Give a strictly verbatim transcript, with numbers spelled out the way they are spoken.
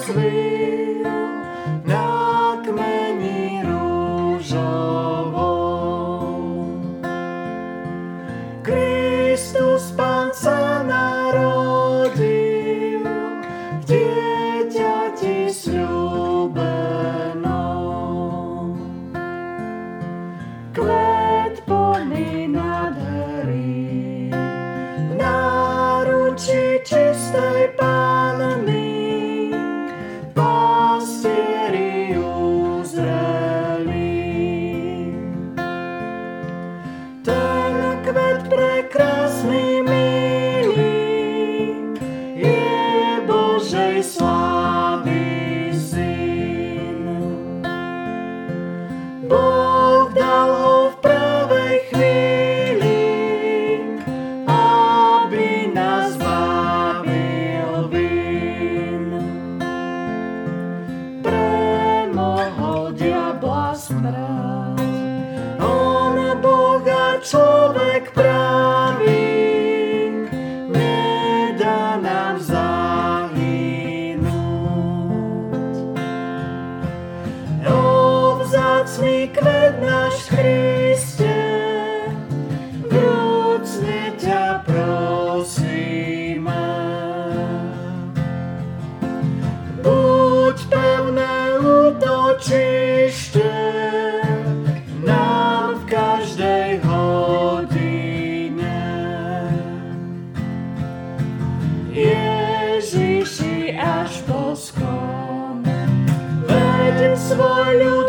svil na kmeni rúžovom. Kristus Pán sa narodil v dieťati sľúbenom. Kvet plný nádhery v náručí čistej Panny pastieri uzreli. Ten kvet prekrásny, milý, je Božej slávy syn. Boh dal ho v pravej chvíli, aby nás zbavil vín. Premohol diabla smrť, on Boh a človek pravý, nedá nám zahynúť. O vzácny kvet náš Kriste, vrúcne ťa prosíme. Buď pevné útočište nám v každej hodine. Ježiši, až po skon veď svoj ľud